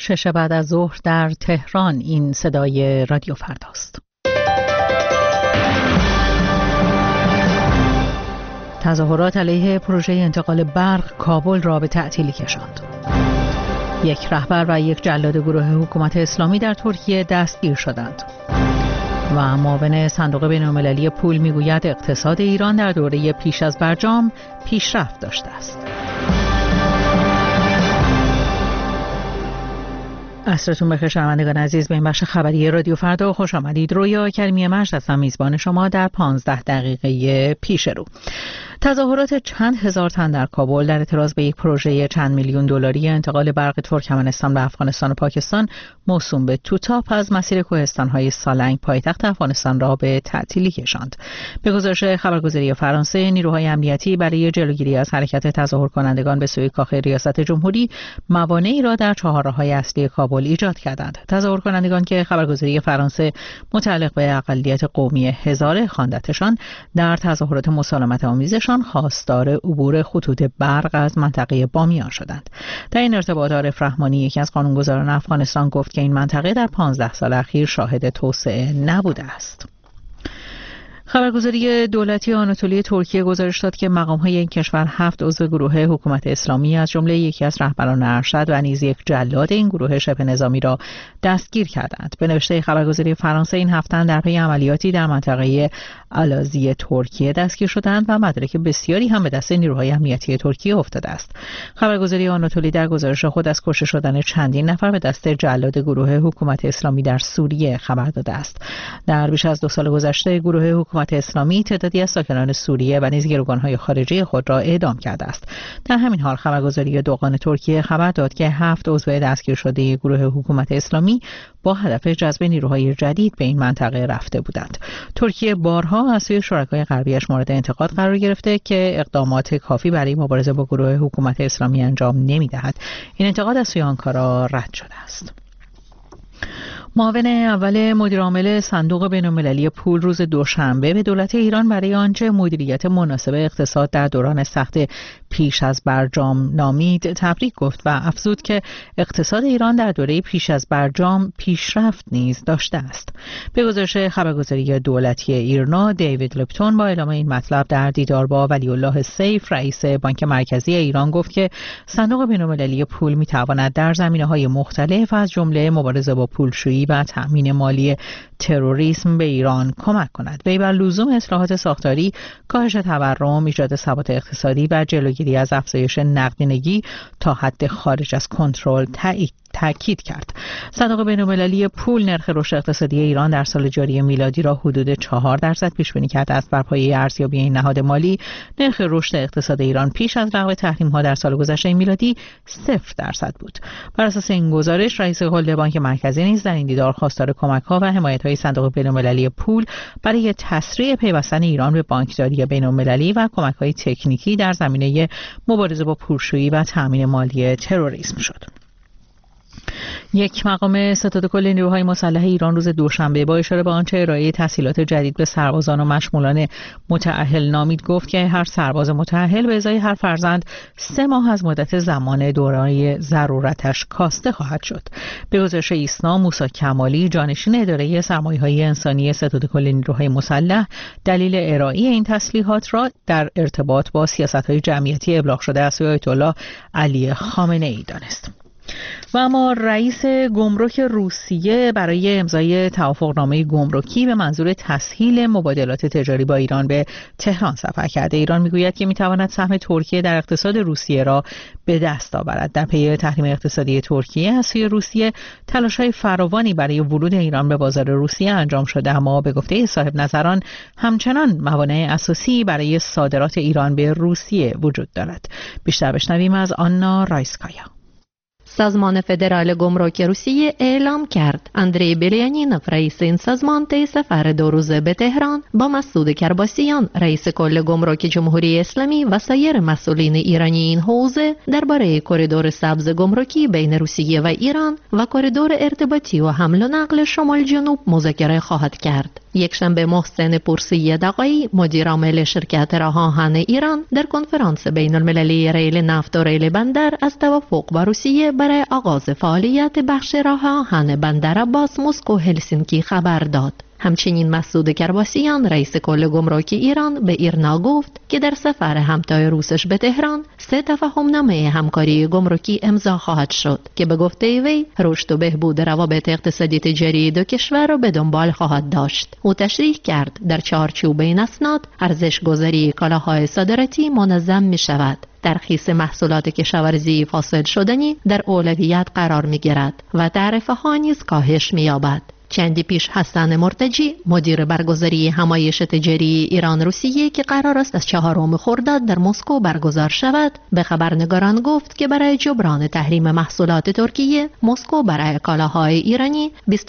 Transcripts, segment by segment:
6 بعد از ظهر در تهران. این صدای رادیو فرداست. تظاهرات علیه پروژه انتقال برق کابل را به تعطیلی کشاند. یک رهبر و یک جلاد گروه حکومت اسلامی در ترکیه دستگیر شدند. و معاون صندوق بین‌المللی پول میگوید اقتصاد ایران در دوره پیش از برجام پیشرفت داشته است. عصرتون بخیر شنوندگان عزیز، به این بخش خبری رادیو فردا خوش آمدید. رویا کریمی مجد هستم، میزبان شما در 15 دقیقه پیش رو. تظاهرات چند هزار تن در کابل در اعتراض به یک پروژه چند میلیون دلاری انتقال برق ترکمنستان به افغانستان و پاکستان موسوم به توتاپ از مسیر کوهستان‌های سالنگ پایتخت افغانستان را به تعطیلی کشاند. به گزارش خبرگزاری فرانسه، نیروهای امنیتی برای جلوگیری از حرکت تظاهر کنندگان به سوی کاخ ریاست جمهوری موانعی را در چهارراه‌های اصلی کابل ایجاد کردند. تظاهر کنندگان که خبرگزاری فرانسه متعلق به اقلیت قومی هزاره خواندتشان در تظاهرات مسالمت آمیزشان خواستار عبور خطوط برق از منطقه بامیان شدند. در این ارتباط عارف رحمانی، یکی از قانونگذاران افغانستان، گفت که این منطقه در 15 سال اخیر شاهد توسعه نبوده است. خبرگزاری دولتی آناتولی ترکیه گزارش داد که مقام‌های این کشور 7 عضو گروه حکومت اسلامی از جمله یکی از رهبران ارشد و نیز یک جلاد این گروه شبه نظامی را دستگیر کردند. به نوشته خبرگزاری فرانسه، این 7 تن در پی عملیاتی در منطقه آلازی ترکیه دستگیر شدند و مدارک بسیاری هم به دست نیروهای امنیتی ترکیه افتاده است. خبرگزاری آناتولی در گزارش خود از کشته شدن چندین نفر به دست جلاد گروه حکومت اسلامی در سوریه خبر داده است. در بیش از 2 سال گذشته گروه حکومت اسلامی تعدادی از ساکنان سوریه و نیز گروگان‌های خارجی خود را اعدام کرده است. در همین حال خبرگزاری دوغان ترکیه خبر داد که 7 عضو دستگیر شده گروه حکومت اسلامی با هدف جذب نیروهای جدید به این منطقه رفته بودند. ترکیه بارها از سوی شرکای غربیش مورد انتقاد قرار گرفته که اقدامات کافی برای مبارزه با گروه حکومت اسلامی انجام نمی‌دهد. این انتقاد از سوی آنکارا رد شده است. معاون اول مدیرعامل صندوق بین‌المللی پول روز دوشنبه به دولت ایران برای آنچه مدیریت مناسب اقتصاد در دوران سخت پیش از برجام نامید تبریک گفت و افزود که اقتصاد ایران در دوره پیش از برجام پیشرفت نیز داشته است. به گزارش خبرگزاری دولتی ایرنا، دیوید لپتون با اعلام این مطلب در دیدار با ولی الله سیف رئیس بانک مرکزی ایران گفت که صندوق بین‌المللی پول می‌تواند در زمینه‌های مختلف از جمله مبارزه با پولشویی و تأمین مالی تروریسم به ایران کمک کند. وی بر لزوم اصلاحات ساختاری، کاهش تورم، ایجاد ثبات اقتصادی و جلوگیری از افزایش نقدینگی تا حد خارج از کنترل تأکید کرد. صندوق بین‌المللی پول نرخ رشد اقتصادی ایران در سال جاری میلادی را حدود 4% پیش بینی کرده است. بر پایه ارزیابی این نهاد مالی، نرخ رشد اقتصاد ایران پیش از لغو تحریم‌ها در سال گذشته میلادی 0% بود. بر اساس این گزارش، رئیس کل بانک مرکزی نیز در این دیدار خواستار کمک‌ها و حمایت‌های صندوق بین‌المللی پول برای تسریع پیوستن ایران به بانکداری بین‌المللی و کمک‌های تکنیکی در زمینه مبارزه با پولشویی و تأمین مالی تروریسم شد. یک مقام ستاد کل نیروهای مسلح ایران روز دوشنبه با اشاره به آنچه ارائه تسهیلات جدید به سربازان و مشمولان متأهل نامید گفت که هر سرباز متأهل به ازای هر فرزند 3 ماه از مدت زمان دوران ضرورتش کاسته خواهد شد. به گزارش ایسنا، موسی کمالی، جانشین اداره سرمایه‌های انسانی ستاد کل نیروهای مسلح، دلیل ارائه این تسلیحات را در ارتباط با سیاست‌های جمعیتی ابلاغ شده از سوی آیت الله علی خامنه‌ای دانست. و اما رئیس گمرک روسیه برای امضای توافقنامه گمرکی به منظور تسهیل مبادلات تجاری با ایران به تهران سفر کرده. ایران میگوید که میتواند سهم ترکیه در اقتصاد روسیه را به دست آورد. در پی تحریم اقتصادی ترکیه از سوی روسیه تلاش‌های فراوانی برای ورود ایران به بازار روسیه انجام شده، اما به گفته صاحب نظران همچنان موانع اساسی برای صادرات ایران به روسیه وجود دارد. بیشتر بشنویم از آنا رایسکایا. سازمان فدرال گمرک روسیه اعلام کرد اندری بیلیانینوف رئیس این سازمان طی سفر 2 روزه به تهران با مسعود کرباسیان رئیس کل گمرک جمهوری اسلامی و سایر مسئولین ایرانی این حوزه درباره کریدور سبز گمرکی بین روسیه و ایران و کریدور ارتباطی و حمل و نقل شمال جنوب مذاکره خواهد کرد. یکشنبه محسن پورسی دقایی مدیر عامل شرکت راه آهن ایران در کنفرانس بین المللی ریل نفت و ریل بندر از توافق با روسیه برای آغاز فعالیت بخش راه آهن بندر عباس مسکو هلسینکی خبر داد. همچنین مسعود کرباسیان رئیس کل گمرکی ایران به ایرنا گفت که در سفر همتای روسش به تهران 3 تفاهمنامه همکاری گمرکی امضا خواهد شد که به گفته وی رشد و بهبود روابط اقتصادی تجاری دو کشور را به دنبال خواهد داشت. او تشریح کرد در چارچوب این اسناد ارزش گذاری کالاهای صادراتی منظم می شود. ترخیص محصولات کشاورزی فاسد شدنی در اولویت قرار می گیرد و تعرفه ها نیز کاهش می یابد. چندی پیش حسن مرتجی مدیر برگزاری همایش تجاری ایران روسیه که قرار است از 4 خرداد در مسکو برگزار شود به خبرنگاران گفت که برای جبران تحریم محصولات ترکیه مسکو برای کالاهای ایرانی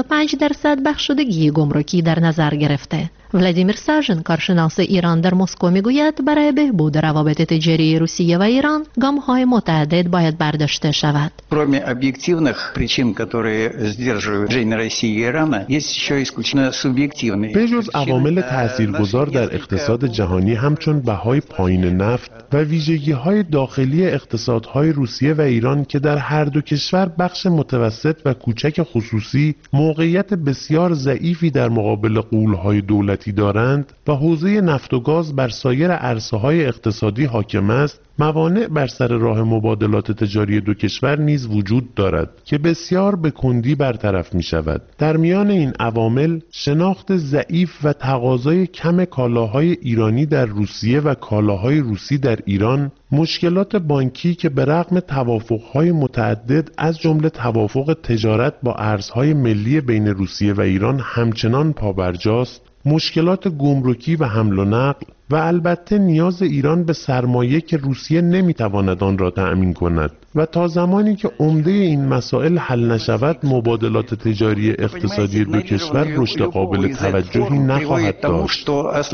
25% بخشودگی گمرکی در نظر گرفته. ولادیمیر ساژن کارشناس ایران در مسکو میگوید برای بهبود روابط تجاری روسیه و ایران گام‌های متعدد باید برداشته شود. Кроме объективных причин, которые сдерживают движение России и Ирана, есть еще исключительно субъективные. بجز عوامل تاثیرگذار در اقتصاد جهانی همچون بهای پایین نفت و ویژگی‌های داخلی اقتصادهای روسیه و ایران که در هر دو کشور بخش متوسط و کوچک خصوصی موقعیت بسیار ضعیفی در مقابل غول‌های دولتی دارند و حوزه نفت و گاز بر سایر عرصه‌های اقتصادی حاکم است، موانع بر سر راه مبادلات تجاری دو کشور نیز وجود دارد که بسیار به کندی برطرف می شود. در میان این عوامل شناخت ضعیف و تقاضای کم کالاهای ایرانی در روسیه و کالاهای روسی در ایران، مشکلات بانکی که به رغم توافقهای متعدد از جمله توافق تجارت با ارزهای ملی بین روسیه و ایران همچنان پابرجاست، مشکلات گمرکی و حمل و نقل و البته نیاز ایران به سرمایه که روسیه نمیتواند آن را تأمین کند و تا زمانی که عمده این مسائل حل نشود مبادلات تجاری اقتصادی دو کشور رشد قابل توجهی نخواهد داشت.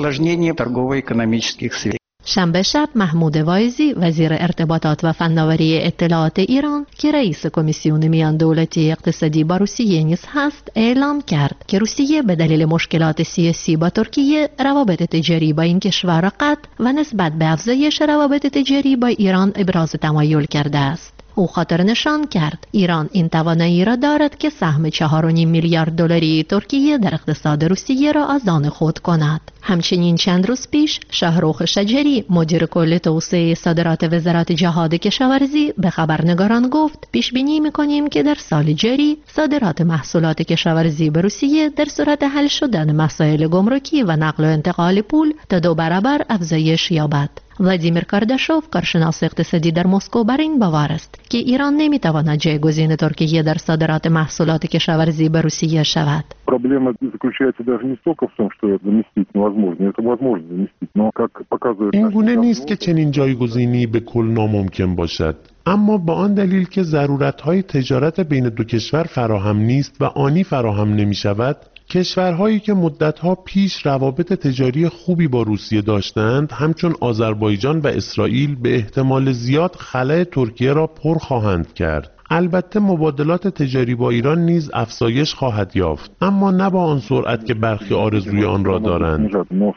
شنبه شب محمود وایزی وزیر ارتباطات و فناوری اطلاعات ایران که رئیس کمیسیون میان دولتی اقتصادی با روسیه نیز هست اعلام کرد که روسیه به دلیل مشکلات سیاسی با ترکیه روابط تجاری با این کشور را قطع و نسبت به افزایش روابط تجاری با ایران ابراز تمایل کرده است. او خاطر نشان کرد ایران این توانایی را دارد که سهم 4.5 میلیارد دلاری ترکیه در اقتصاد روسیه را از آن خود کند. همچنین چند روز پیش شاهرخ شجری مدیر کل توسعه صادرات وزارت جهاد کشاورزی به خبرنگاران گفت پیش بینی می‌کنیم که در سال جاری صادرات محصولات کشاورزی به روسیه در صورت حل شدن مسائل گمرکی و نقل و انتقال پول تا 2 برابر افزایش یابد. ولادیمیر کارداشوف کارشناس اقتصادی در مسکو بر این باور است که ایران نمیتواند جایگزین ترکیه در صادرات محصولات کشاورزی به روسیه شود. Проблема заключается даже не столько в том, что это заместить невозможно, это возможно заместить, но как показывает... این گونه نیست که چنین جایگزینی به کل ناممکن باشد، اما با آن دلیل که ضرورت‌های تجارت بین دو کشور فراهم نیست و آنی فراهم نمی‌شود، کشورهایی که مدتها پیش روابط تجاری خوبی با روسیه داشتند همچون آذربایجان و اسرائیل به احتمال زیاد خلأ ترکیه را پر خواهند کرد. البته مبادلات تجاری با ایران نیز افزایش خواهد یافت، اما نه با آن سرعت که برخی آرزوی آن را دارند.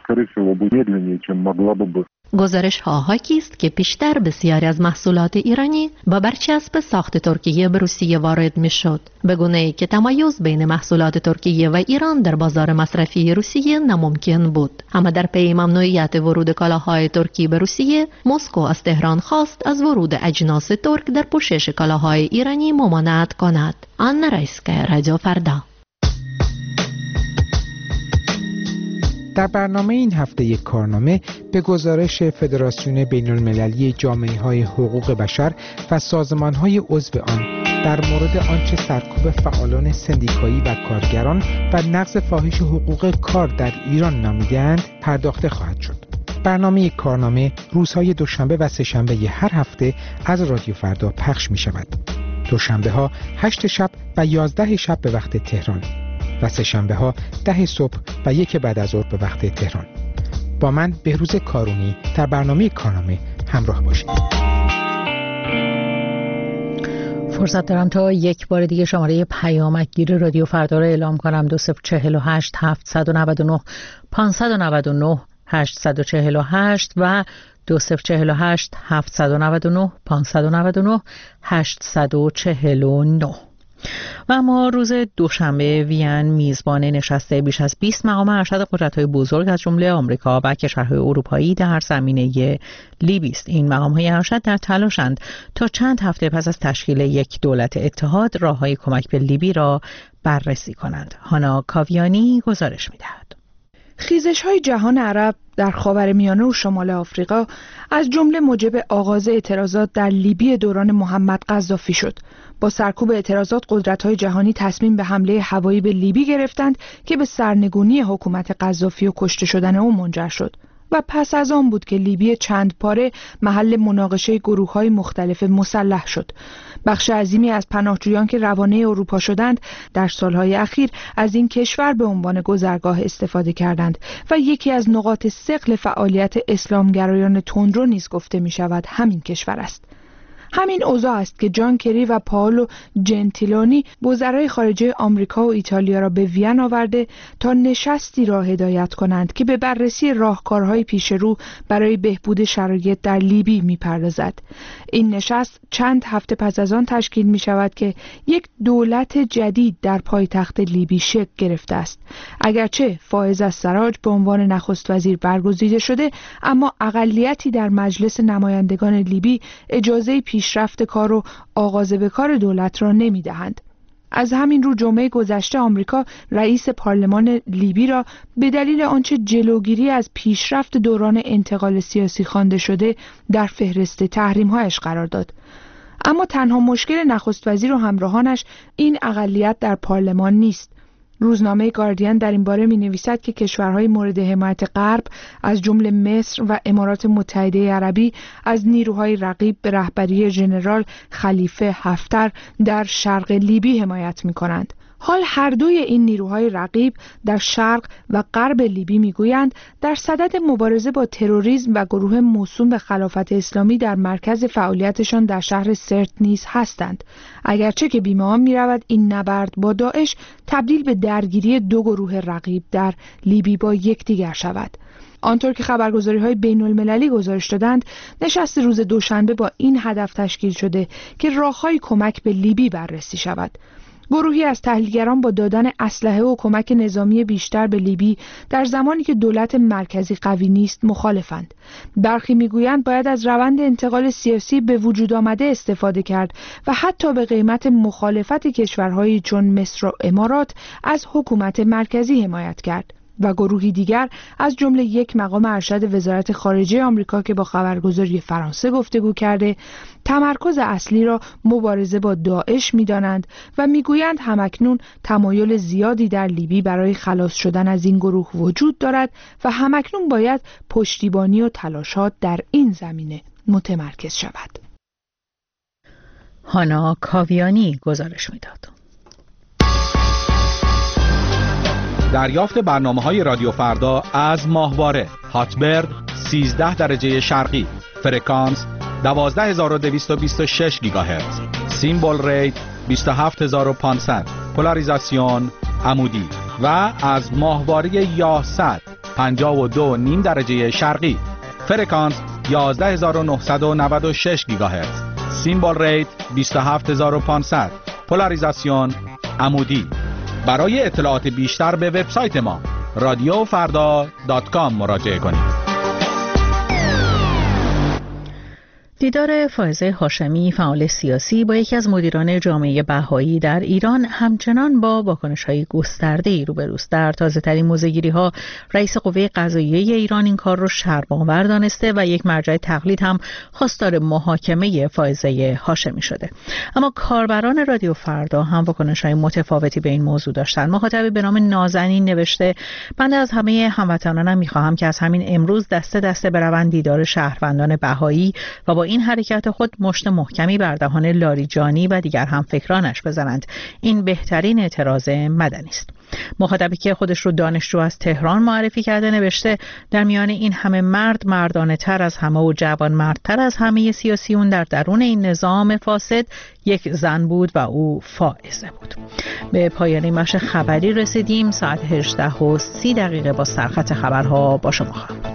گزارش ها حاکی است که پیشتر بسیاری از محصولات ایرانی با برچسب ساخت ترکیه به روسیه وارد می شد، به گونه‌ای که تمایز بین محصولات ترکیه و ایران در بازار مصرفی روسیه ناممکن بود. اما در پی ممنوعیت ورود کالاهای ترکی به روسیه، مسکو از تهران خواست از ورود اجناس ترک در پوشش کالاهای ایرانی ممانعت کند. آن رایسکا، رادیو فردا. در برنامه این هفته یک کارنامه به گزارش فدراسیون بین المللی جامعه‌های حقوق بشر و سازمان‌های عضو آن در مورد آنچه سرکوب فعالان سندیکایی و کارگران و نقض فاحش حقوق کار در ایران نامیده‌اند پرداخته خواهد شد. برنامه یک کارنامه روزهای دوشنبه و سه‌شنبه هر هفته از رادیو فردا پخش می‌شود. دوشنبه‌ها 8 شب و 11 شب به وقت تهران و سه‌شنبه ها 10 صبح و 1 بعد از ظهر به وقت تهران. با من بهروز کارونی در برنامه کارنامه همراه باشید. فرصت دارم تا یک بار دیگه شماره پیامکگیر رادیو فردا را اعلام کنم. 2048 799 599 848 و 2048 799 599 849. و اما روز دوشنبه وین میزبان نشست بیش از 20 مقام ارشد قدرت‌های بزرگ از جمله آمریکا و کشورهای اروپایی در زمینه لیبی است. این مقام‌های ارشد در تلاشند تا چند هفته پس از تشکیل یک دولت اتحاد راه‌های کمک به لیبی را بررسی کنند. هانا کاویانی گزارش می‌دهد. خیزش‌های جهان عرب در خاورمیانه و شمال آفریقا از جمله موجب آغاز اعتراضات در لیبی دوران محمد قذافی شد. با سرکوب اعتراضات قدرت‌های جهانی تصمیم به حمله هوایی به لیبی گرفتند که به سرنگونی حکومت قذافی و کشته شدن او منجر شد. و پس از آن بود که لیبی چند پاره محل مناقشه گروه‌های مختلف مسلح شد. بخش عظیمی از پناهجویان که روانه اروپا شدند در سالهای اخیر از این کشور به عنوان گذرگاه استفاده کردند و یکی از نقاط ثقل فعالیت اسلامگرایان تندرو نیز گفته می شود همین کشور است. همین اوضاع است که جان کری و پائولو جنتیلونی وزرای خارجه آمریکا و ایتالیا را به وین آورده تا نشستی را هدایت کنند که به بررسی راهکارهای پیش رو برای بهبود شرایط در لیبی می‌پردازد. این نشست چند هفته پس از آن تشکیل می شود که یک دولت جدید در پایتخت لیبی شکل گرفته است. اگرچه فائز السراج به عنوان نخست وزیر برگزیده شده، اما اقلیتی در مجلس نمایندگان لیبی اجازه پیشرفت کار و آغاز به کار دولت را نمی‌دهند. از همین رو جمعه گذشته آمریکا رئیس پارلمان لیبی را به دلیل آنچه جلوگیری از پیشرفت دوران انتقال سیاسی خوانده شده در فهرست تحریم‌هایش قرار داد. اما تنها مشکل نخست وزیر و همراهانش این اقلیت در پارلمان نیست. روزنامه گاردین در این باره می‌نویسد که کشورهای مورد حمایت غرب از جمله مصر و امارات متحده عربی از نیروهای رقیب به رهبری ژنرال خلیفه حفتر در شرق لیبی حمایت می‌کنند. حال هر دوی این نیروهای رقیب در شرق و غرب لیبی میگویند در صدد مبارزه با تروریسم و گروه موسوم به خلافت اسلامی در مرکز فعالیتشان در شهر سرت نیز هستند، اگرچه که بی‌معان می‌رود این نبرد با داعش تبدیل به درگیری دو گروه رقیب در لیبی با یکدیگر شود. آنطور که خبرگزاری‌های بین‌المللی گزارش دادند، نشست روز دوشنبه با این هدف تشکیل شده که راه‌های کمک به لیبی بررسی شود. گروهی از تحلیلگران با دادن اسلحه و کمک نظامی بیشتر به لیبی در زمانی که دولت مرکزی قوی نیست مخالفند. برخی میگویند باید از روند انتقال سیاسی به وجود آمده استفاده کرد و حتی به قیمت مخالفت کشورهایی چون مصر و امارات از حکومت مرکزی حمایت کرد. و گروهی دیگر از جمله یک مقام ارشد وزارت خارجه آمریکا که با خبرگزاری فرانسه گفتگو کرده، تمرکز اصلی را مبارزه با داعش می‌دانند و می‌گویند همکنون تمایل زیادی در لیبی برای خلاص شدن از این گروه وجود دارد و همکنون باید پشتیبانی و تلاشات در این زمینه متمرکز شود. هانا کاویانی گزارش می‌داد. دریافت برنامه‌های رادیو فردا از ماهواره هاتبرد 13 درجه شرقی، فرکانس 12226 گیگاهرتز، سیمبل ریت 27500، پولاریزاسیون عمودی و از ماهواره یاهصد 52.5 درجه شرقی، فرکانس 11996 گیگاهرتز، سیمبل ریت 27500، پولاریزاسیون عمودی. برای اطلاعات بیشتر به وبسایت ما radiofarda.com مراجعه کنید. دیدار فائزه هاشمی فعال سیاسی با یکی از مدیران جامعه بهایی در ایران همچنان با واکنش‌های گسترده‌ای روبروست. در تازه‌ترین موضع‌گیری‌ها رئیس قوه قضاییه ایران این کار را شرم‌آور دانسته و یک مرجع تقلید هم خواستار محاکمه فائزه هاشمی شده. اما کاربران رادیو فردا هم واکنش‌های متفاوتی به این موضوع داشتند. مخاطبی به نام نازنین نوشته: بنده از همه هموطنانم می‌خواهم که از همین امروز دسته دسته بروند دیدار شهروندان بهایی و با این حرکت خود مشت محکمی بر دهان لاریجانی و دیگر همفکرانش بزنند. این بهترین اعتراض مدنی است. مخاطبی که خودش رو دانشجو از تهران معرفی کرده نوشته: در میان این همه مرد، مردانه تر از همه و جوان مردتر از همه سیاسیون در درون این نظام فاسد یک زن بود و او فائزه بود. به پایان این بخش خبری رسیدیم. ساعت 18:30 با سرخط خبرها با شما خواهم.